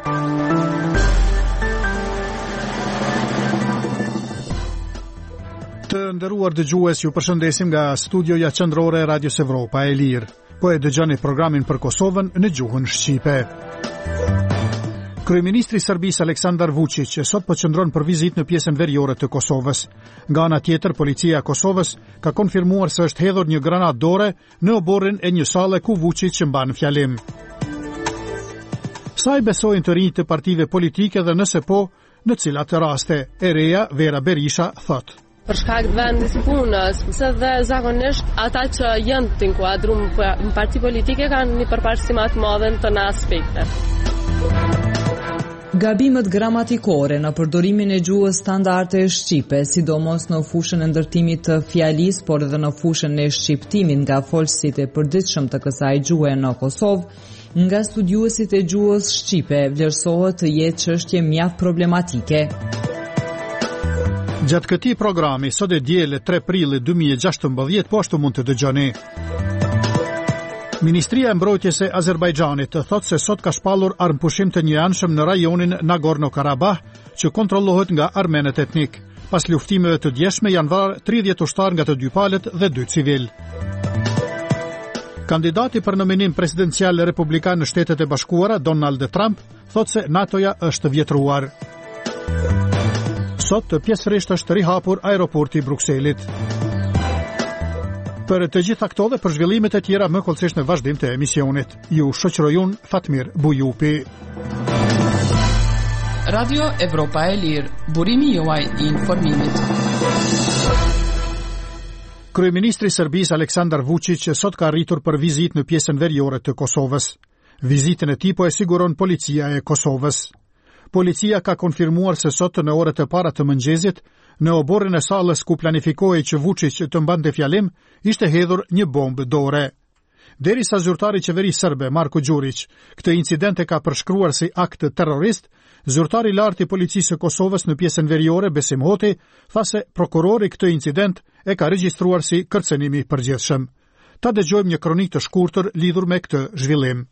Të nderuar dëgjues, ju përshëndesim nga studioja qendrore e Radios Evropa e Lirë. Po e dëgjoni programin për Kosovën në gjuhën shqipe. Kryeministri i Serbisë Aleksandar Vučić sot po qëndron për vizitë në pjesën veriore të Kosovës. Nga ana tjetër, policia e Kosovës ka konfirmuar se është hedhur një granat dore në oborrin e një salle ku Vučić mban fjalim. Sa i besojnë të rinjtë të partive politike dhe nëse po, në cilat raste? E reja Vera Berisha thot. Për shkak të vendit të punës, se dhe zakonisht ata që janë të inkuadruar në parti politike kanë një përparësi më të madhe në të aspekte. Gabimet gramatikore në përdorimin e gjuhës standarde shqipe, sidomos në fushën e ndërtimit të fjalisë, por edhe në fushën e shqiptimit nga folësit e përditshëm të kësaj gjuhe në Kosovë, nga studiuesit e gjuhës shqipe vlerësohet të jetë çështje mjaft problematike. Gjatë këtij programi, sot e diele 3 prillit 2016, po ashtu mund të dëgjoni. Ministria e Mbrojtjes e Azerbajxhanit thotë se sot ka shpallur armëpushim të njëanshëm në rajonin Nagorno-Karabakh, që kontrollohet nga armenët etnik. Pas luftimeve të djeshme janë vrarë 30 ushtar nga të dy palët dhe 2 civil. Kandidati për nominim presidencial republikan në Shtetet e Bashkuara, Donald Trump, thotë se NATO-ja është vjetruar. Sot pjesërisht është rihapur aeroporti i Brukselit. Për të gjitha këto dhe për zhvillimet e tjera më kollësisht në vazhdim të emisionit. Ju shoqëroj unë Fatmir Bujupi. Radio Evropa e Lirë, burimi juaj i informimit. Kryeministri i Serbisë Aleksandar Vučić sot ka arritur për vizitë në pjesën veriore të Kosovës. Vizitën e tij po e siguron policia e Kosovës. Policia ka konfirmuar se sot në orët e para të mëngjesit, në oborrin e sallës ku planifikohej që Vučić të mbante fjalim, ishte hedhur një bombë dore. Derisa zyrtari i qeverisë serbe Marko Đurić këtë incident e ka përshkruar si akt terrorist, zyrtari i lartë i policisë së Kosovës në pjesën veriore Besim Hoti tha se prokurori këtë incident e ka regjistruar si kërcënim i përgjithshëm. Ta dëgjojmë një kronikë të shkurtër lidhur me këtë zhvillim.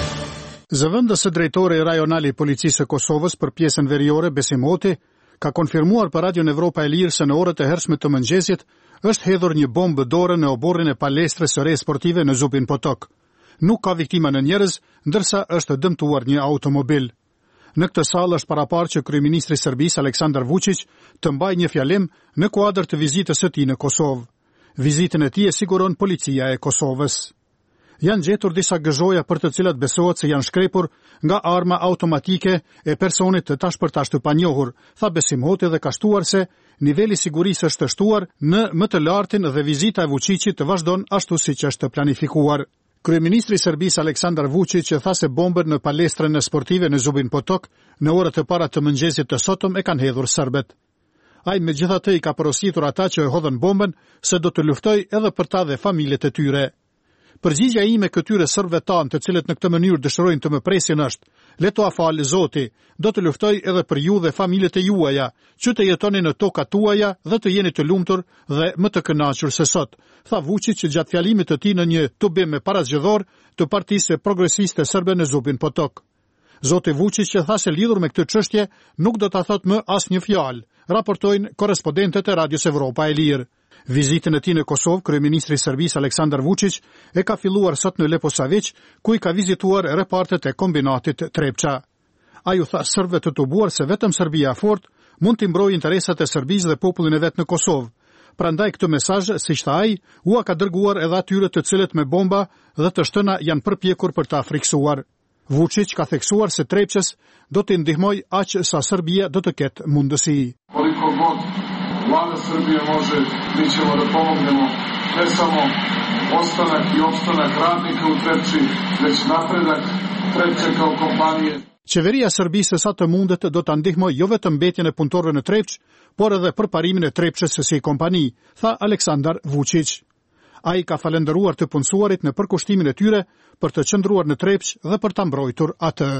Zëvendësi drejtori rajonali i policisë së Kosovës për pjesën veriore Besim Hoti ka konfirmuar për Radio Evropa e Lirë se në orët e hershme të mëngjesit është hedhur një bombë dore në oborrin e palestrës së re sportive në Zubin Potok. Nuk ka viktima në njerëz, ndërsa është dëmtuar një automobil. Në këtë sallë është paraparë që kryeministri i Serbisë Aleksandar Vučić të mbajë një fjalim në kuadër të vizitës së tij në Kosovë. Vizitën e tij e siguron policia e Kosovës. Janë gjetur disa gëzhoja për të cilat besohet se janë shkrepur nga arma automatike e personit të tashpërtash të panjohur, tha Besim Hoti dhe ka shtuar se niveli sigurisë është shtuar në më të lartin dhe vizita e Vučićit të vazhdon ashtu siç është planifikuar. Kryeministri i Serbisë Aleksandar Vučić tha se bombën në palestrën sportive në Zubin Potok në orët e para të mëngjesit të sotëm e kanë hedhur serbët. Ai megjithatë i ka porositur ata që e hodhën bombën se do të luftoj edhe për ta dhe familjet e tyre. Përgjigjja ime këtyre serbëve tanë të cilët në këtë mënyrë dëshirojnë të më presin është: le to afal Zoti, do të luftoj edhe për ju dhe familjet e juaja, që të jetoni në tokat tuaja dhe të jeni të lumtur dhe më të kënaqur se sot, tha Vučić gjatë fjalimit të tij në një tubim parazgjedhor të Partisë Progresiste Serbe në Zubin Potok. Zoti Vučić tha se lidhur me këtë çështje nuk do ta thotë më asnjë fjalë, raportojnë korrespondentët e Radios Evropa e Lirë. Vizitën e tij në Kosovë, kryeministri i Serbisë Aleksandar Vučić e ka filluar sot në Leposavić, ku i ka vizituar repartet e kombinatit Trepça. Ai u tha serbëve të tubuar se vetëm Serbia fort mund të mbrojë interesat e Serbisë dhe popullin e vet në Kosovë. Prandaj këtë mesazh, siç tha ai, u ka dërguar edhe atyre të cilët me bomba dhe të shtëna janë përpjekur për ta friksuar. Vučić ka theksuar se Trepçës do të ndihmojë aq sa Serbia do të ketë mundësi. Vlada Srbije može, mi ćemo da pomognemo ne samo ostanak i opstanak radnika u Trepči, već napredak Trepče kao kompanije. Qeveria e Serbisë sa të mundet do ta ndihmojë jo vetëm mbetjen e punëtorëve në Trepç, por edhe përparimin e Trepçës si kompani, tha Aleksandar Vučić. Ai ka falendëruar të punësuarit në përkushtimin e tyre për të qëndruar në Trepç dhe për ta mbrojtur atë.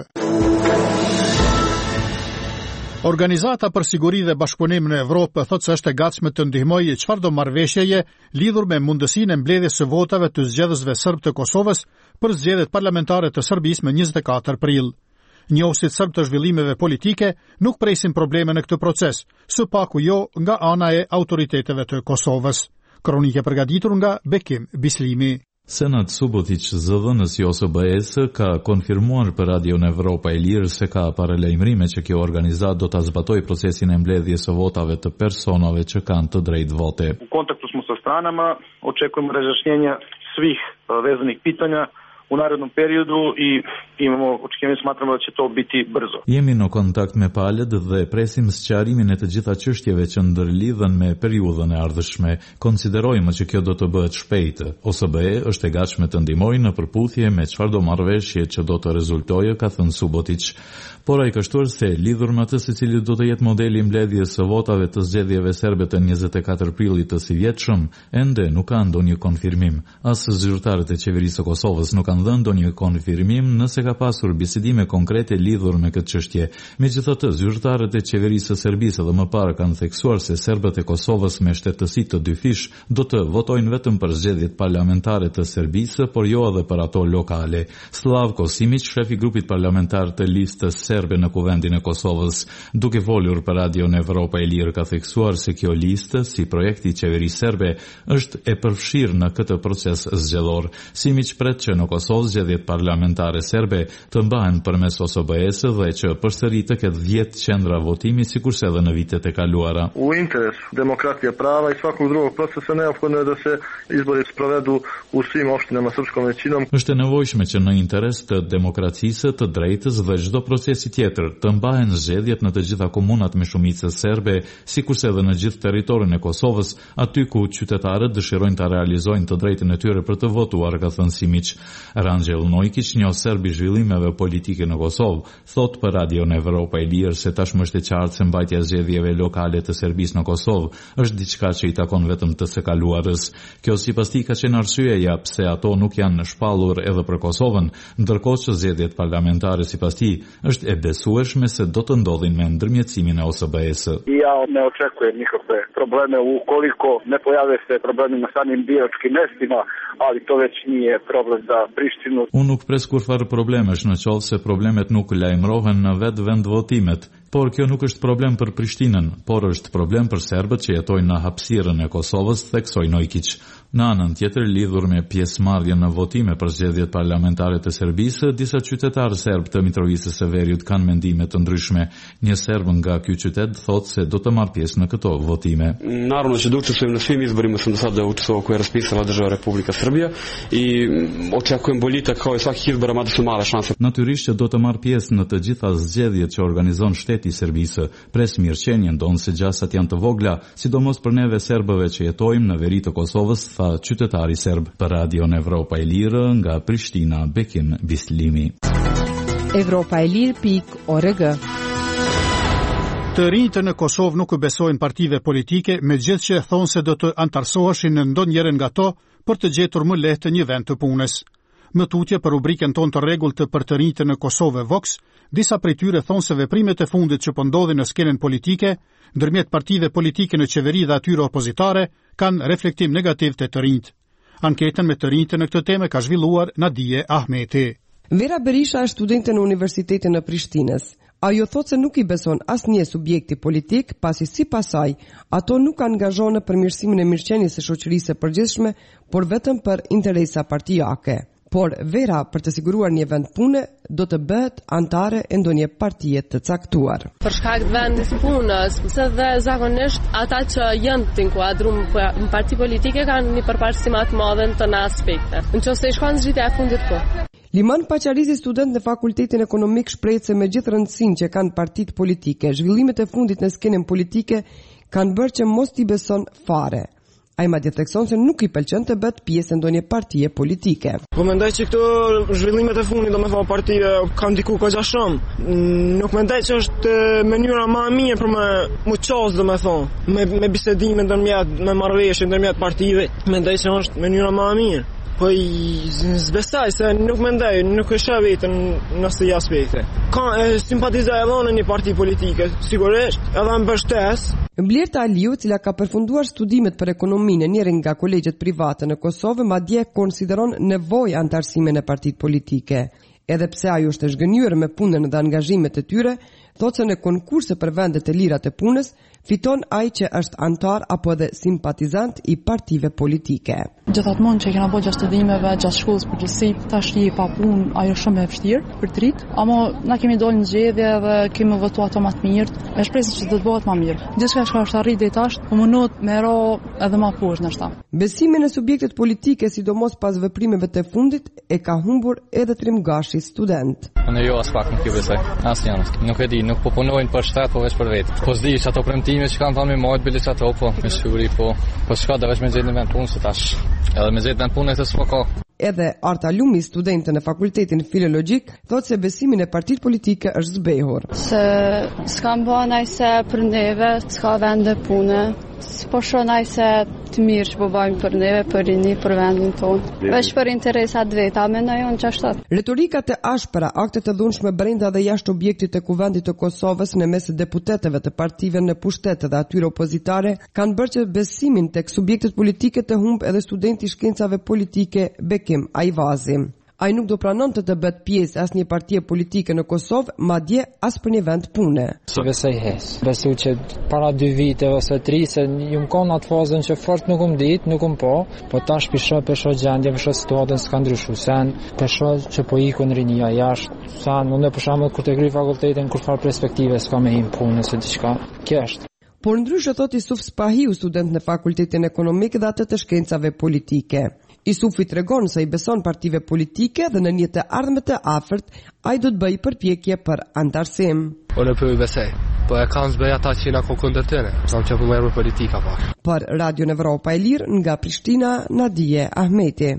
Organizata për siguri dhe bashkëpunim në Evropë thotë se është e gatshme të ndihmojë çfarëdo marrëveshjeje lidhur me mundësinë e mbledhjes së votave të zgjedhësve serb të Kosovës për zgjedhjet parlamentare të Serbisë më 24 prill. Njohësit serb të zhvillimeve politike nuk presin probleme në këtë proces, së paku jo nga ana e autoriteteve të Kosovës. Kronike përgatitur nga Bekim Bislimi. Senat Subotić, zëdhënës i OSBE-s, ka konfirmuar për Radion Evropa e Lirë se ka paralajmërime që kjo organizat do ta zbatoj procesin e mbledhjes së votave të personave që kanë të drejtë vote. U kontaktu smo sa stranama, očekujemo razjašnjenja svih vezanih pitanja u narednom periodu i imamo očekivanje, smatramo da će to biti brzo. Jemi në kontakt me palët dhe presim sqarimin e të gjitha çështjeve që ndërlidhen me periudhën e ardhshme. Konsiderojmë që kjo do të bëhet shpejt. OSBE është e gatshme të ndihmojë në përputhje me çfarëdo marrëveshje që do të rezultojë, ka thënë Subotić. Por ai ka shtuar se lidhur me atë se cili do të jetë modeli i mbledhjes së votave të zgjedhjeve serbe të 24 prillit të sivjetshëm, ende nuk ka ndonjë konfirmim. As zyrtarët e qeverisë së Kosovës nuk kanë dhënë ndonjë konfirmim nëse ka pasur bisedime konkrete lidhur me këtë çështje. Megjithatë, zyrtarët e qeverisë së Serbisë dhe më parë kanë theksuar se serbët e Kosovës me shtetësi të dyfish do të votojnë vetëm për zgjedhjet parlamentare të Serbisë, por jo edhe për ato lokale. Slavko Simić, shefi i grupit parlamentar të listës serbe në Kuvendin e Kosovës, duke folur për Radion Evropa e Lirë, ka theksuar se kjo listë, si projekti i qeverisë serbe, është e përfshirë në këtë proces zgjedhor. Simić pret që në Kosovë zgjedhjet parlamentare serbe të mbahen përmes OSBE-s dhe që përsëri të ketë 10 qendra votimi, sikurse edhe në vitet e kaluara. U interes demokratije prava i svakog drugog procesa neophodno je da se izbori sprovedu u svim opštinama srpskom većinom. Është e nevojshme që në interes të demokracisë, të drejtës dhe çdo procesi tjetër të mbahen zgjedhjet në të gjitha komunat me shumicë serbe, sikurse edhe në gjithë territorin e Kosovës, aty ku qytetarët dëshirojnë ta realizojnë të drejtën e tyre për të votuar, ka thënë Simić. Ranxhel Nojkić, një serb i zhvillimeve politike në Kosovë, thot për Radion Evropa e Lirë se tashmë është e qartë se mbajtja e zgjedhjeve lokale të Serbisë në Kosovë është diçka që i takon vetëm të së kaluarës. Kjo sipas tij ka qenë arsyeja pse ato nuk janë shpallur edhe për Kosovën, ndërkohë që zgjedhjet parlamentare sipas tij është e besueshme se do të ndodhin me ndërmjetësimin e OSBE-s. Ja ne očekujem nikakve probleme ukoliko ne pojave se problemi na samim biračkim mestima, ali to već nije problem za Prištinu. Unë nuk pres kurfar problemesh në qoftë se problemet nuk lajmërohen në vetë vendvotimet. Por kjo nuk është problem për Prishtinën, por është problem për serbët që jetojnë në hapësirën e Kosovës, theksoi Nojkić. Në anën tjetër, lidhur me pjesëmarrjen në votime për zgjedhjet parlamentare të Serbisë, disa qytetarë serb të Mitrovisë së Veriut kanë mendime të ndryshme. Një serb nga ky qytet thotë se do të marrë pjesë në këto votime. Naravno që do të učestvujemo na svim izborima, sam do sada učestvovao koje je raspisala država Republika Srbija i očekujem boljitak kao i svakih izbora, mada su male šanse. Natyrisht që do të marrë pjesë në të gjitha zgjedhjet që organizon shteti i Serbisë. Pres mirëqenien don se gjasat janë të vogla, sidomos për neve serbëve që jetojmë në veri të Kosovës, tha qytetari serb. Për Radion Evropa e Lirë nga Prishtina, Bekim Bislimi. Evropaelir.org. Të rinjtë në Kosovë nuk besojnë partive politike, megjithëse thonë se do të antarësoheshin në ndonjërin nga to për të gjetur më lehtë një vend të punës. Më tutje për rubrikën tonë të rregullt për të rinjtë në Kosovë Vox, disa prej tyre thonë se veprimet e fundit që po ndodhin në skenën politike, ndërmjet partive politike në qeveri dhe atyre opozitare, kanë reflektim negativ të rinjtë. Anketën me të rinjtë në këtë temë ka zhvilluar Nadije Ahmeti. Vera Berisha është studente në Universitetin e Prishtinës. Ajo thotë se nuk i beson asnjë subjekti politik, pasi sipas saj, ato nuk angazhohen në përmirësimin e mirëqenies së shoqërisë së përgjithshme, por vetëm për interesa partijake. Por Vera, për të siguruar një vend pune, do të bëhet antare e ndonjë partie të caktuar. Për shkak të vendit punës, se dhe zakonisht ata që janë të inkuadruar në parti politike kanë një përparësi më të madhe në të aspekte. Nëse i shkon zgjidhja e fundit po. Liman Paqarizi, student në Fakultetin Ekonomik, shpreh se me gjithë rëndësinë që kanë partitë politike, zhvillimet e fundit në skenën politike kanë bërë që mos t'i beson fare. Ai madje thekson se nuk i pëlqen të bëhet pjesë e ndonjë partie politike. Po mendoj që këto zhvillimet e fundit, domethënë partia kanë ndikuar kaq shumë. Nuk mendoj që është mënyra më e mirë për më ços, domethënë, me bisedime ndërmjet, me marrëveshje ndërmjet partive. Mendoj se është mënyra më e mirë. Po i zbestaj se nuk mendoj, nuk e shoh vetën në këto aspekte. Ka simpatizoj edhe në një parti politike, sigurisht, edhe mbështes. Mblerta Aliu, cila ka përfunduar studimet për ekonominë në njërin nga kolegjet private në Kosovë, madje konsideron nevojë antarësime në partitë politike. Edhe pse ajo është e zhgënjur me punën dhe angazhimet e tyre, thotë se në konkurse për vendet e lira të punës fiton ai që është antar apo edhe simpatizant i partive politike. Gjithmonë që kena bërë studimeve gjatë shkollës përgjithësi, tash je pa punë, ajo shumë e vështirë për të rit, ama na kemi dalë në zgjedhje dhe kemi votuar ato më të mirë, e shpresoj që do të bëhet më mirë. Gjithçka që është arritë deri tash, po mundohet me ro edhe më poshtë ndoshta. Besimin e subjektet politike, sidomos pas veprimeve të fundit, e ka humbur edhe Trimgashi, student. Unë jo as pak nuk ju besoj, asnjë. Nuk e di, nuk po punojnë për shtat, po vetëm për vetë. Po s'di ato premtime që kanë thënë me mojt bilet ato, po me siguri po s'ka da vetëm me vend punë se tash. Edhe me vend punë të s'ka. Edhe Arta Lumi, studente në fakultetin filologjik, thotë se besimin e partitë politike është zbehur. Se s'kam bënaj se për neve, s'ka vende pune, po shonaj se të mirë që po bëjmë për neve, për rini, për vendin tonë. Vesh për interesat veta, me në jonë qashtat. Retorikat e ashpra, aktet të dhunshme brenda dhe jashtë objektit të kuvendit të Kosovës në mes deputetëve të partive në pushtet dhe atyre opozitare, kanë bërë që besimin tek subjektet politike të humb edhe studenti shkencave politike Bekim Ajvazi. Ai nuk do pranon të bëhet pjesë as një partie politike në Kosovë, madje as për një vend pune. Si besoj hes. Besoj që para 2 vite ose 3 se ju më kanë atë fazën që fort nuk dit, nuk po tash pisho gjendje, pisho situatën s'ka ndryshuar sen, pisho që po ikun rinia jashtë, sa unë për shembull kur të kry fakultetin kur fal perspektive s'ka me him punë se diçka. Kjo është. Por ndryshe thot Isuf Spahiu, student në Fakultetin Ekonomik dhe atë të shkencave politike. Isufi tregon se i beson partive politike dhe në një të ardhme të afërt, ai do të bëjë përpjekje për antarësim. Unë po i besoj, po e kanë zbëj ata që na kundër tyre, sa që po merr politika pak. Për Radio Evropa e Lirë nga Prishtina, Nadije Ahmeti.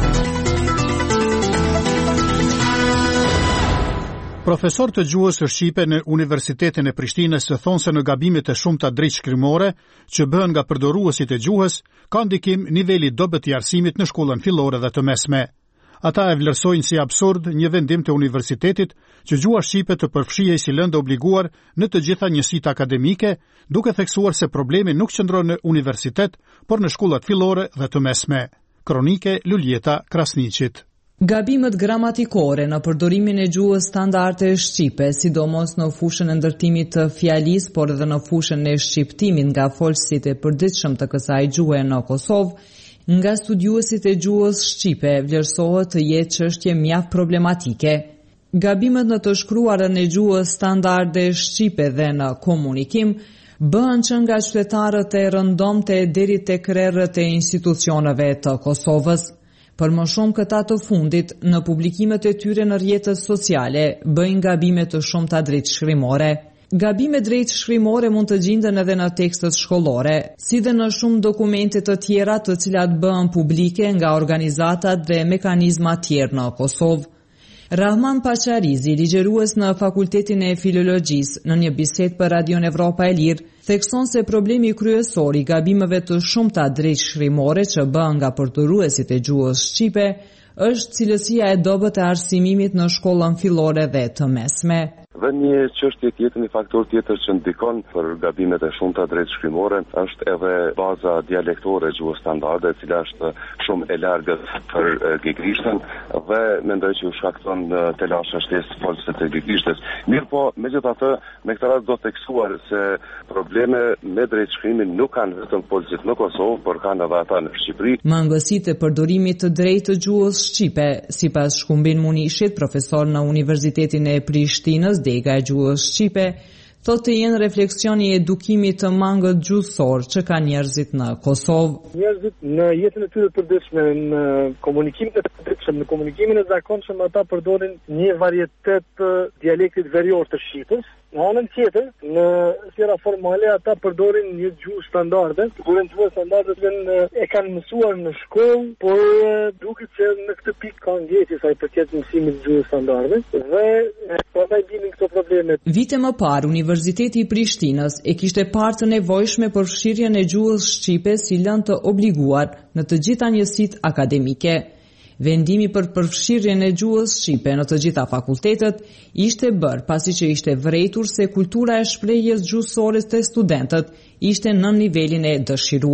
Profesor të gjuhës së shqipe në Universitetin e Prishtinës thonë se në gabimet e shumta drejt shkrimore që bëhen nga përdoruesit e gjuhës, ka ndikim niveli dobët i arsimit në shkollën fillore dhe të mesme. Ata e vlerësojnë si absurd një vendim të universitetit që gjuha shqipe të përfshihej si lëndë obliguar në të gjitha njësitë akademike, duke theksuar se problemi nuk qëndron në universitet, por në shkollat fillore dhe të mesme. Kronike Luljeta Krasniqit. Gabimet gramatikore në përdorimin e gjuhës standarde shqipe, sidomos në fushën e ndërtimit të fjalisë, por edhe në fushën e shqiptimit nga folësit e përditshëm të kësaj gjuhe në Kosovë, nga studiuesit e gjuhës shqipe vlerësohet të jetë çështje mjaft problematike. Gabimet në të shkruarën e gjuhës standarde shqipe dhe në komunikim bëhen që nga qytetarët e rëndomte deri tek krerët e institucioneve të Kosovës. Për më shumë këta të fundit, në publikimet e tyre në rrjetet sociale, bëjnë gabime të shumta drejt shkrimore. Gabime drejt shkrimore mund të gjenden edhe në tekstet shkollore, si dhe në shumë dokumente të tjera të cilat bëhen publike nga organizatat dhe mekanizma tjerë në Kosovë. Rahman Pacharizi, ligjerues në Fakultetin e Filologjisë, në një bisedë për Radio Evropa e Lirë, thekson se problemi kryesor i gabimeve të shumta drejt shkrimore që bëhen nga përdoruesit e gjuhës shqipe është cilësia e dobët e arsimimit në shkollën fillore dhe të mesme. Dhe një çështje tjetër, një faktor tjetër që ndikon për gabimet e shumta drejt shkrimore është edhe baza dialektore e gjuhës standarde, e cila është shumë e largët për gegrishtën dhe mendoj që u shkakton telashe shtesë folësit të gegrishtes. Mirë po, megjithatë, me këtë radhë do të theksuar se probleme me drejt shkrimin nuk kanë vetëm folësit në Kosovë, por kanë edhe ata në Shqipëri. Mangësitë e përdorimit të drejtë të gjuhës shqipe, sipas Shkumbin Munishit, profesor në Universitetin e Prishtinës, dega e gjuhës shqipe, thotë të jenë refleksioni i edukimit të mangët gjuhësor që ka njerëzit në Kosovë. Njerëzit në jetën e tyre të përditshme, në komunikimin e përditshëm, në komunikimin e zakonshëm, ata përdorin një varietet dialektit verior të shqipës. Në anën tjetër, në sfera formale, ata përdorin një gjuhë standarde. Përdorin gjuhë standarde që e kanë mësuar në shkollë, por duket që në këtë pikë ka ndjesi sa i përket mësimit gjuhë standarde dhe pastaj vinin këto probleme. Vite më parë, Universiteti i Prishtinës e kishte parë të nevojshme për fshirjen e gjuhës shqipe si lëndë të obliguar në të gjitha njësitë akademike. Vendimi për përfshirjen e gjuhës shqipe në të gjitha fakultetet ishte bërë pasi që ishte vërejtur se kultura e shprehjes gjuhësore të studentët ishte në nivelin e dëshiruar.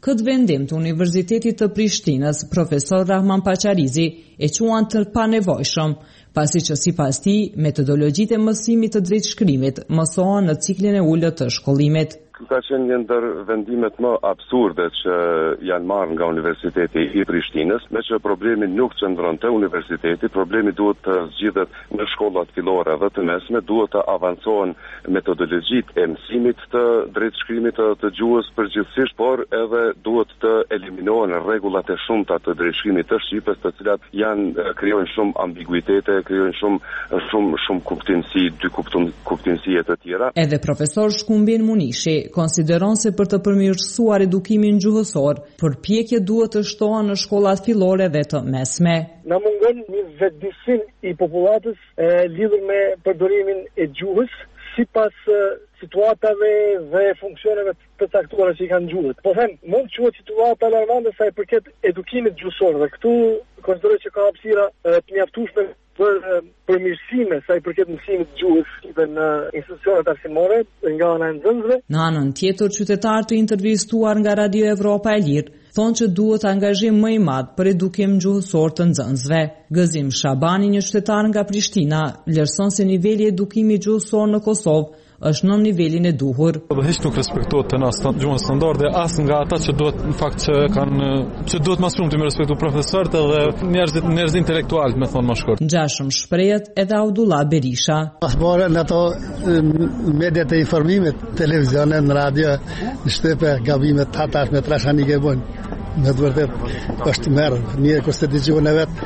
Këtë vendim të Universitetit të Prishtinës, profesor Rahman Pacharizi e quan të panevojshëm, pasi që sipas tij metodologjitë e mësimit të drejtshkrimit mësohen në ciklin e ulët të shkollimit. Ka qenë një ndër vendimet më absurde që janë marrë nga Universiteti i Prishtinës, me që problemi nuk qëndron te universiteti, problemi duhet të zgjidhet në shkollat fillore dhe të mesme, duhet të avancohen metodologjitë e mësimit të drejtshkrimit të gjuhës përgjithsisht, por edhe duhet të eliminohen rregullat e shumta të drejtshkrimit të shqipes, të cilat krijojnë shumë ambiguitete, krijojnë shumë kuptimsi, dy kuptimsi e të tjera. Edhe profesor Shkumbin Munishi konsideron se për të përmirësuar edukimin gjuhësor, përpjekje duhet të shtohen në shkollat fillore dhe të mesme. Na mungon një vetëdijsim i popullatës lidhur me përdorimin e gjuhës sipas situatave dhe funksioneve të caktuara që i kanë gjuhët. Po them, mund të quhet situata alarmante sa i përket edukimit gjuhësor dhe këtu konsideroj që ka hapësira të mjaftueshme për përmirësime sa i përket mësimit të gjuhës shqipe në institucionet arsimore nga ana e nxënësve. Në anën tjetër, qytetarë të intervistuar nga Radio Evropa e Lirë thonë që duhet angazhim më i madh për edukim gjuhësor të nxënësve. Gëzim Shabani, një qytetar nga Prishtina, vlerëson se niveli i edukimit gjuhësor në Kosovë është në nivelin e duhur. Dhe hiç nuk respektohet të na gjuhën standarde as nga ata që duhet në fakt që duhet më shumë të respektojnë profesorët dhe njerëz intelektual, me thonë më shkurt. Ngjashëm shprehet edhe Abdullah Berisha. Pasmore në ato mediat e informimit, televizionet, në radio, në shtëpe gabimet tash me trashanike bën. Me të vërtet është merr një konstitucion e vet.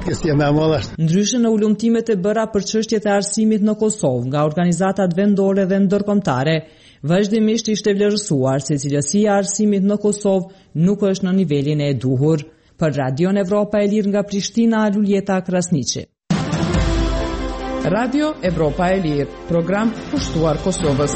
Ndryshe në ulumtimet e bëra për çështjet e arsimit në Kosovë nga organizatat vendore dhe ndërkombëtare, vazhdimisht ishte vlerësuar se cilësia e arsimit në Kosovë nuk është në nivelin e duhur. Për Radion Evropa e Lirë nga Prishtina, Luljeta Krasniqi. Radio Evropa e Lirë, program kushtuar Kosovës.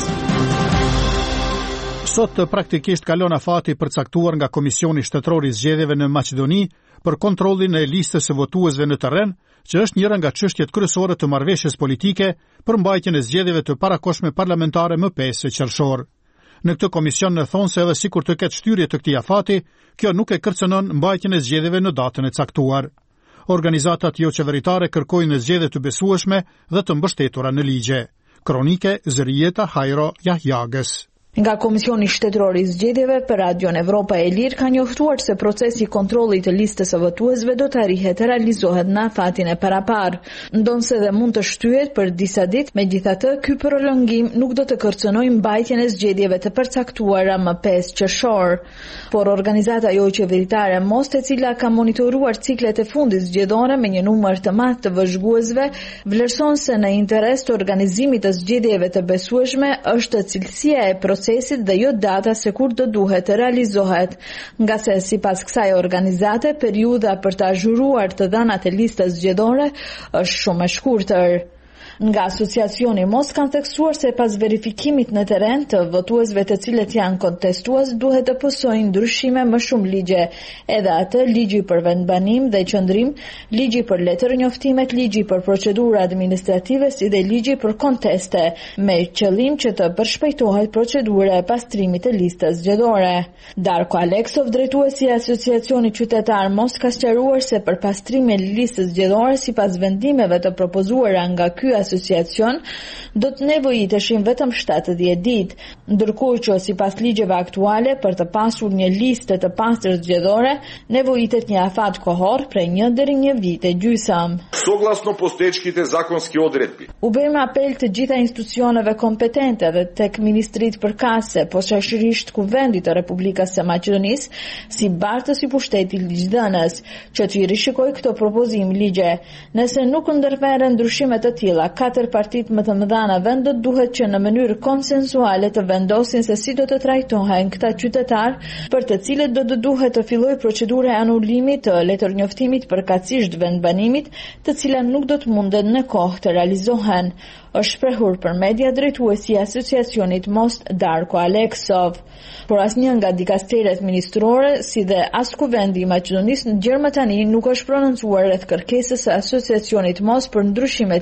Sot praktikisht kalon afati përcaktuar nga Komisioni Shtetëror i Zgjedhjeve në Maqedoni për kontrollin e listës së votuesve në terren, që është njëra nga çështjet kryesore të marrëveshjes politike për mbajtjen e zgjedhjeve të parakohshme parlamentare më 5 qershor. Në këtë komision në thonë se edhe sikur të ketë shtyrje të këtij afati, kjo nuk e kërcënon mbajtjen e zgjedhjeve në datën e caktuar. Organizatat jo qeveritare kërkojnë zgjedhje të besueshme dhe të mbështetura në ligje. Kronike Zërieta Hajro Jahjagës. Nga Komisioni Shtetëror i Zgjedhjeve për Radion Evropa e Lirë ka njoftuar se procesi i kontrollit të listës së votuesve do të arrihet të realizohet në afatin e parapar. Ndonse dhe mund të shtyhet për disa ditë, megjithatë ky prolongim nuk do të kërcënojë mbajtjen e zgjedhjeve të përcaktuara më 5 qershor. Por organizata jo qeveritare Most, e cila ka monitoruar ciklet e fundit zgjedhore me një numër të madh të vëzhguesve, vlerëson se në interes të organizimit të zgjedhjeve të besueshme është cilësia e procesit dhe jo data se kur do duhet të realizohet, nga se sipas kësaj organizate, periudha për të azhuruar të dhënat e listës zgjedhore është shumë e shkurtër. Nga asociacioni Mos kanë theksuar se pas verifikimit në terren të votuesve të cilët janë kontestues duhet të pësojnë ndryshime më shumë ligje, edhe atë ligji për vendbanim dhe qëndrim, ligji për letër njoftimet, ligji për procedura administrative si dhe ligji për konteste, me qëllim që të përshpejtohet procedura e pastrimit të listës zgjedhore. Darko Aleksov, drejtuesi i asociacionit qytetar Mos, ka sqaruar se për pastrimin e listës zgjedhore sipas vendimeve të propozuara nga ky asociacion do të nevojiteshin vetëm 70 ditë, ndërkohë që sipas ligjeve aktuale për të pasur një listë të pastër zgjedhore nevojitet një afat kohor prej 1 deri 1 vit e gjysmë. Soglasno postojećkite zakonski odredbi. U bëjmë apel të gjitha institucioneve kompetente dhe tek ministrit përkatëse, posaçërisht Kuvendit të Republikës së Maqedonisë, si bartës i pushtetit ligjdhënës, që të rishikojë këto propozim ligje. Nëse nuk ndërmerren ndryshime të tilla, 4 partitë më të mëdha në vend duhet që në mënyrë konsensuale të vendosin se si do të trajtohen këta qytetarë, për të cilët do të duhet të fillojë procedura e anullimit të letërnjoftimit përkatësisht vendbanimit, të cilat nuk do të munden në kohë të realizohen, është shprehur për media drejtuesi i asociacionit Most, Darko Aleksov. Por asnjë nga dikasteret ministrore, si dhe as Kuvendi i Maqedonisë në Gjermëtani nuk është prononcuar rreth kërkesës së asociacionit Most për ndryshimet ligjore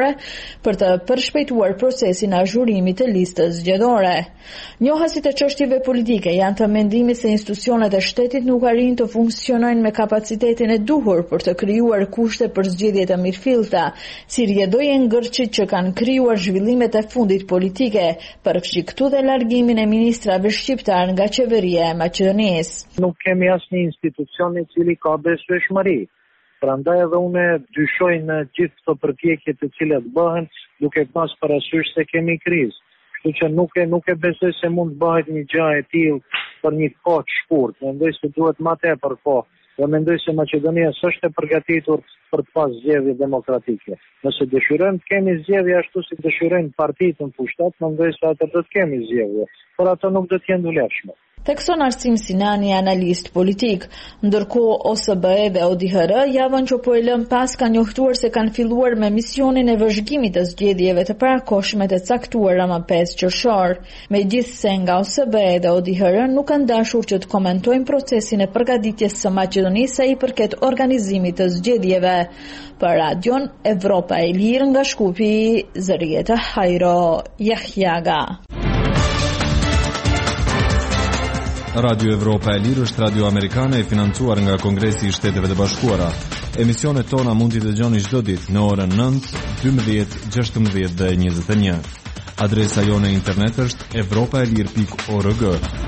zgjedhore për të përshpejtuar procesin e azhurimit të listës zgjedhore. Njohësit e çështjeve politike janë të mendimit se institucionet e shtetit nuk arrin të funksionojnë me kapacitetin e duhur për të krijuar kushte për zgjedhje të mirëfillta, si rrjedoje ngërçit që kanë krijuar zhvillimet e fundit politike, përfshi këtu dhe largimin e ministrave shqiptar nga qeveria e Maqedonisë. Nuk kemi asnjë institucion i cili ka besueshmëri. Prandaj edhe unë dyshoj në gjithë këto përpjekje të cilat bëhen, duke pas parasysh se kemi krizë. Kështu që nuk e besoj se mund të bëhet një gjë e tillë për një kohë të shkurtë. Mendoj se duhet më tepër kohë. Dhe mendoj se Maqedonia s'është e përgatitur për të pas zgjedhje demokratike. Nëse dëshirojmë të kemi zgjedhje ashtu si dëshirojnë partitë në fushtat, mendoj se atë do të kemi zgjedhje, por ato nuk do të jenë ulefshme. Tekson Arsim Sinani, analist politik, ndërkohë OSBE dhe ODIHR javën që po e lëm pas kanë njohtuar se kanë filluar me misionin e vëzhgimit të zgjedhjeve të parakohshme të caktuara më 5 qershor. Megjithse nga OSBE dhe ODIHR nuk kanë dashur që të komentojnë procesin e përgatitjes së Maqedonisë sa i përket organizimit të zgjedhjeve. Për Radion Evropa e Lirë nga Shkupi, Zërieta Hajro Jahjaga. Radio Evropa e Lirë është radio amerikane e financuar nga Kongresi i Shteteve të Bashkuara. Emisionet tona mund t'i dëgjoni çdo ditë në orën 9, 12, 16 dhe 21. Adresa jone internet është europaelir.org.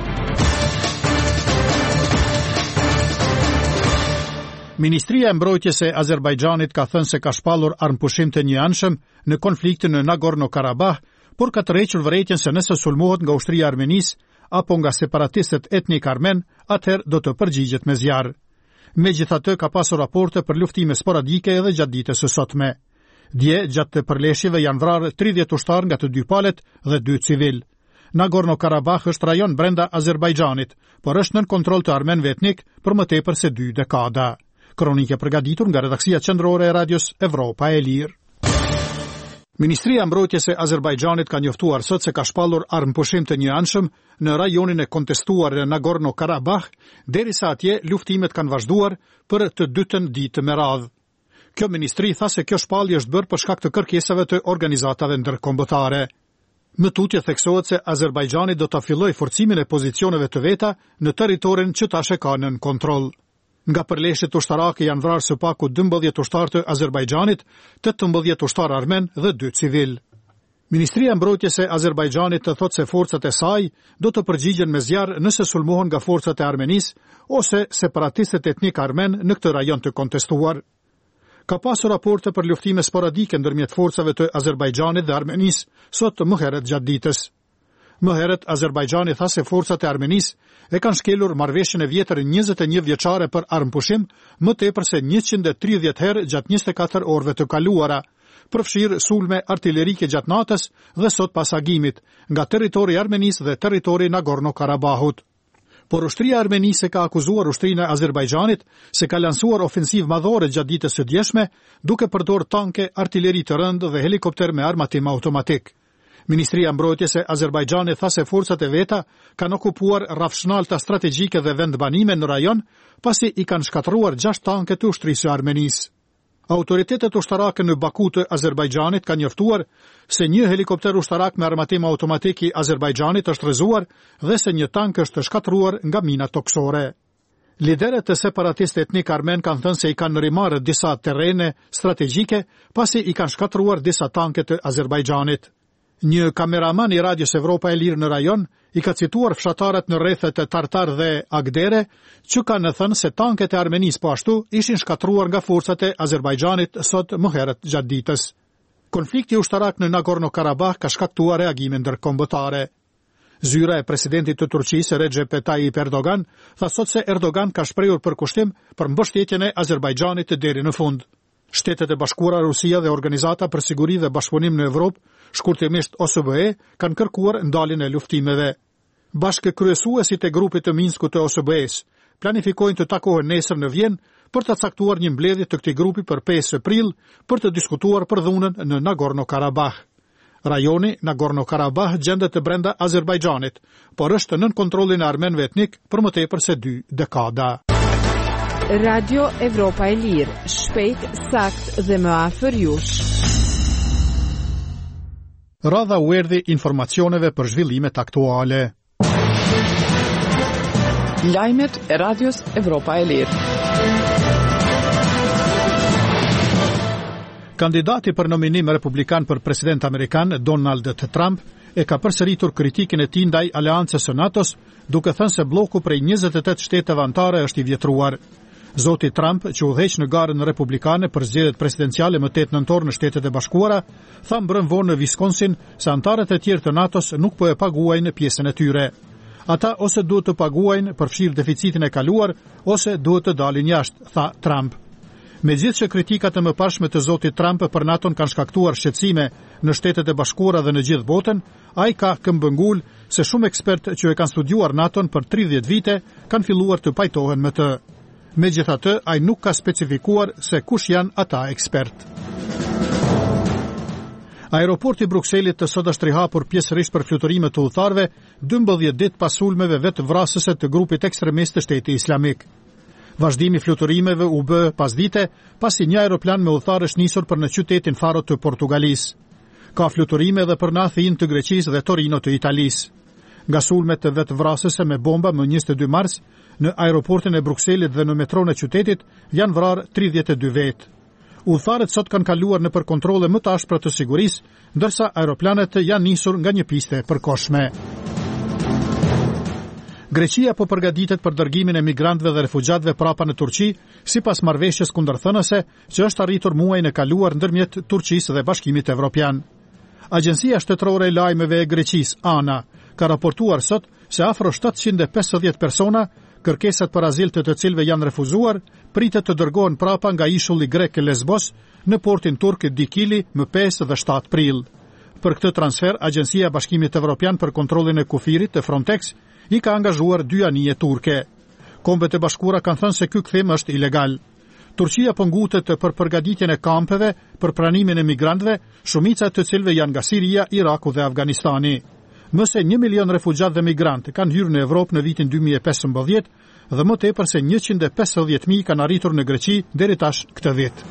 Ministria e Mbrojtjes e Azerbajxhanit ka thënë se ka shpallur armpushim të njëanshëm në konfliktin në Nagorno-Karabakh, por ka tërhequr vërejtjen se nëse sulmohet nga ushtria e Armenisë apo nga separatistët etnik armen, atëherë do të përgjigjet me zjarr. Megjithatë, ka pasur raporte për luftime sporadike edhe gjatë ditës së sotme. Dje, gjatë të përleshjeve janë vrarë 30 ushtar nga të dy palët dhe 2 civil. Nagorno-Karabakh është rajon brenda Azerbajxhanit, por është nën kontroll të armenëve etnik për më tepër se 2 dekada. Kronike përgatitur nga redaksia qendrore e Radios Evropa e Lirë. Ministria e Mbrojtjes e Azerbajxhanit ka njoftuar sot se ka shpallur armpushim të njëanshëm në rajonin e kontestuar në Nagorno-Karabakh, derisa atje luftimet kanë vazhduar për të dytën ditë me radhë. Kjo ministri tha se kjo shpallje është bërë për shkak të kërkesave të organizatave ndërkombëtare. Më tutje theksohet se Azerbajxhani do ta fillojë forcimin e pozicioneve të veta në territorin që tash e ka nën kontroll. Nga përleshjet ushtarake janë vrarë së paku 12 ushtarë të Azerbajxhanit, 18 ushtarë armen dhe 2 civil. Ministria e Mbrojtjes e Azerbajxhanit të thotë se forcat e saj do të përgjigjen me zjarr nëse sulmohen nga forcat e Armenisë ose separatistët etnik armen në këtë rajon të kontestuar. Ka pasur raporte për luftime sporadike ndërmjet forcave të Azerbajxhanit dhe Armenisë sot më herët gjatë ditës. Më herët, Azerbajxhani tha se forcat e Armenisë e kanë shkelur marrëveshjen e vjetër 21 vjeçare për armpushim më tepër se 130 herë gjatë 24 orëve të kaluara, përfshirë sulme artillerike gjatë natës dhe sot pas agimit, nga territori i Armenisë dhe territori i Nagorno-Karabahut. Por ushtria e Armenisë ka akuzuar ushtrinë e Azerbajxhanit se ka lansuar ofensivë madhore gjatë ditës së djeshme, duke përdorur tanke, artilleri të rëndë dhe helikopter me armatim automatik. Ministria e Mbrojtjes e Azerbajxhanit tha se forcat e veta kanë okupuar rrafshnalta strategjike dhe vendbanime në rajon, pasi i kanë shkatëruar 6 tanke të ushtrisë së Armenisë. Autoritetet ushtarake në Baku të Azerbajxhanit kanë njoftuar se një helikopter ushtarak me armatim automatik i Azerbajxhanit është rrëzuar dhe se një tank është shkatëruar nga mina toksore. Liderët e separatistë etnik armen kanë thënë se i kanë rimarrë disa terrene strategjike pasi i kanë shkatëruar disa tanke të Azerbajxhanit. Një kameraman i Radios Evropa e Lirë në rajon i ka cituar fshatarët në rrethet e Tartar dhe Agdere, që kanë thënë se tanket e Armenisë po ashtu ishin shkatruar nga forcat e Azerbajxhanit sot më herët gjatë ditës. Konflikti ushtarak në Nagorno-Karabakh ka shkaktuar reagime ndërkombëtare. Zyra e presidentit të Turqisë, Recep Tayyip Erdogan, tha sot se Erdogan ka shprehur përkushtim për mbështetjen e Azerbajxhanit deri në fund. Shtetet e Bashkuara, Rusia dhe Organizata për Siguri dhe Bashkëpunim në Evropë, shkurtimisht OSBE, kanë kërkuar ndaljen e luftimeve. Bashkëkryesuesit e grupit të Minskut të OSBE-s planifikojnë të takohen nesër në Vjenë për të caktuar një mbledhje të këtij grupi për 5 prill për të diskutuar për dhunën në Nagorno-Karabakh. Rajoni Nagorno-Karabakh gjendet brenda Azerbajxhanit, por është nën kontrollin e armenëve etnik për më tepër se 2 dekada. Radio Evropa e Lirë, shpejt, sakt dhe më afër jush. Radha u erdhi informacioneve për zhvillimet aktuale. Lajmet e Radios Evropa e Lirë. Kandidati për nominim republikan për president amerikan, Donald Trump, e ka përsëritur kritikin e tij ndaj aleancës së NATO-s, duke thënë se bloku prej 28 shteteve anëtare është i vjetruar. Zoti Trump, që udhëheq në garën republikane për zgjedhjet presidenciale më 8 nëntor në Shtetet e Bashkuara, tha mbrëm vonë në Wisconsin se anëtarët e tjerë të NATO-s nuk po e paguajnë pjesën e tyre. Ata ose duhet të paguajnë përfshirë deficitin e kaluar, ose duhet të dalin jashtë, tha Trump. Megjithëse që kritikat e mëparshme të zotit Trump për NATO-n kanë shkaktuar shqetësime në Shtetet e Bashkuara dhe në gjithë botën, ai ka këmbëngul se shumë ekspertë që e kanë studiuar NATO-n për 30 vite kanë filluar të pajtohen me të. Megjithatë, ai nuk ka specifikuar se kush janë ata ekspert. Aeroporti i Brukselit të sot është rihapur pjesërisht për fluturime të udhëtarëve 12 ditë pas sulmeve vetë vrasëse të grupit ekstremist të Shtetit Islamik. Vazhdimi i fluturimeve u bë pasdite pasi një aeroplan me udhëtarë është nisur për në qytetin Faro të Portugalisë. Ka fluturime edhe për në Athinë të Greqisë dhe Torino të Italisë. Nga sulmet të vetë vrasëse me bomba më 22 mars, në aeroportin e Brukselit dhe në metron e qytetit janë vrarë 32 vetë. Udhëtarët sot kanë kaluar në për kontrole më të ashpra të sigurisë, ndërsa aeroplanet janë nisur nga një piste përkohshme. Greqia po përgatitet për dërgimin e migrantëve dhe refugjatëve prapa në Turqi, sipas marrëveshjes kundërthënëse që është arritur muajin e kaluar ndërmjet Turqisë dhe Bashkimit Evropian. Agjencia shtetërore e lajmeve e Greqisë, ANA, ka raportuar sot se afro 750 persona, kërkesat për azil të cilëve janë refuzuar, pritet të dërgohen prapa nga ishulli grek Lesbos në portin turk Dikili më 5 dhe 7 prill. Për këtë transfer, Agjencia e Bashkimit Evropian për kontrollin e kufirit të Frontex i ka angazhuar 2 anije turke. Kombet e Bashkuara kanë thënë se ky kthim është ilegal. Turqia po ngutet për përgatitjen e kampeve për pranimin e migrantëve, shumica të cilëve janë nga Siria, Iraku dhe Afganistani. Më se 1 milion refugjat dhe migrantë kanë hyrë në Evropë në vitin 2015 dhe më tepër se 150.000 kanë arritur në Greqi deri tash këtë vit.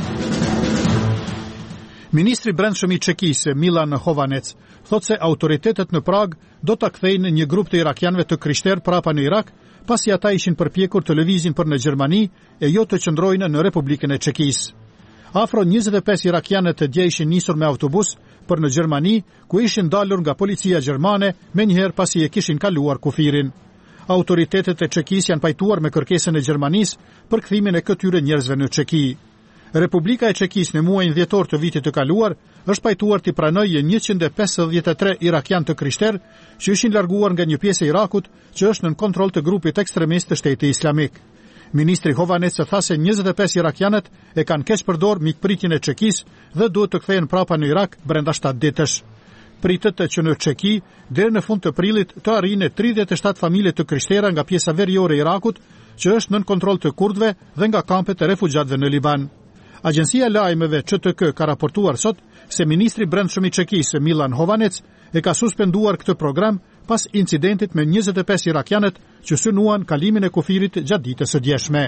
Ministri brendshëm i Çekisë, Milan Hovanec, thotë se autoritetet në Prag do ta kthejnë një grup të irakianëve të krishterë prapa në Irak, pasi ata ishin përpjekur të lëvizin për në Gjermani e jo të qëndrojnë në Republikën e Çekisë. Afro 25 irakianë të dje ishin nisur me autobus për në Gjermani, ku ishin dalur nga policia gjermane menjëherë pasi e kishin kaluar kufirin. Autoritetet e Çekisë janë pajtuar me kërkesën e Gjermanisë për kthimin e këtyre njerëzve në Çeki. Republika e Çekisë në muajin dhjetor të vitit të kaluar është pajtuar të pranojë 153 irakian të krishterë që ishin larguar nga një pjesë e Irakut që është nën kontroll të grupit ekstremist të Shtetit Islamik. Ministri Hovanec tha se 25 irakianët e kanë keq përdor mikpritjen e Çekisë dhe duhet të kthehen prapa në Irak brenda 7 ditësh. Pritet që në Çeki deri në fund të prillit të arrijnë 37 familje të krishtera nga pjesa veriore e Irakut që është nën kontroll të kurdëve dhe nga kampet e refugjatëve në Liban. Agjencia e lajmeve CTK ka raportuar sot se ministri brendshëm i Çekisë, Milan Hovanec, e ka suspenduar këtë program pas incidentit me 25 irakianët që synuan kalimin e kufirit gjatë ditës së djeshme.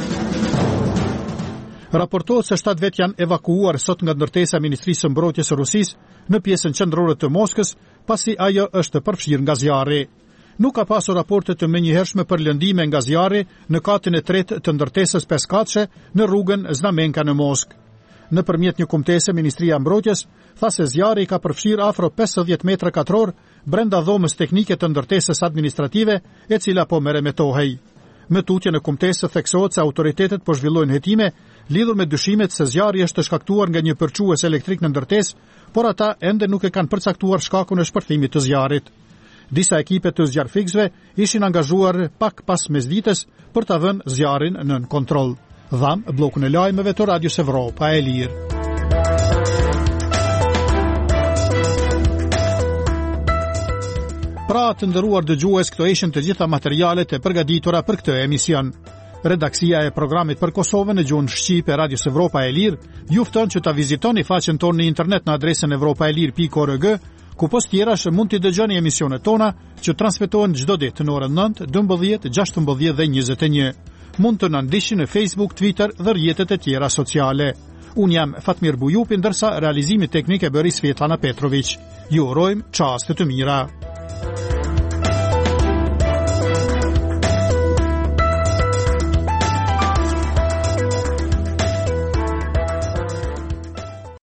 Raportohet se 7 vetë janë evakuuar sot nga ndërtesa e Ministrisë së Mbrojtjes së Rusisë në pjesën qendrore të Moskës, pasi ajo është përfshirë nga zjarri. Nuk ka pasur raporte të menjëhershme për lëndime nga zjarri në katin e tretë të ndërtesës 5 katëshe në rrugën Znamenka në Moskë. Nëpërmjet një kumtese, Ministria e Mbrojtjes tha se zjarri ka përfshirë afro 50 metra katror brenda dhomës teknike të ndërtesës administrative, e cila po merremetohej. Më tutje në kumtesë theksohet se autoritetet po zhvillojnë hetime lidhur me dyshimet se zjarri është shkaktuar nga një përçues elektrik në ndërtesë, por ata ende nuk e kanë përcaktuar shkakun e shpërthimit të zjarrit. Disa ekipe të zjarrfiksve ishin angazhuar pak pas mesditës për ta vënë zjarrin nën kontroll. Dham bllokun e lajmeve të Radios Evropa e Lirë. Pra të nderuar dëgjues, këto ishin të gjitha materialet e përgatitura për këtë emision. Redaksia e programit për Kosovën në gjuhën shqipe Radios Evropa e Lirë ju fton që ta vizitoni faqen tonë në internet në adresën evropaelir.org, ku post tjerash mund t'i dëgjoni emisionet tona që transmetohen çdo ditë në orën 9, 12, 16 dhe 21. Mund të na ndiqni në Facebook, Twitter dhe rrjetet e tjera sociale. Unë jam Fatmir Bujupi, ndërsa realizimi teknik e bëri Svetlana Petrović. Ju urojmë çaste të mira.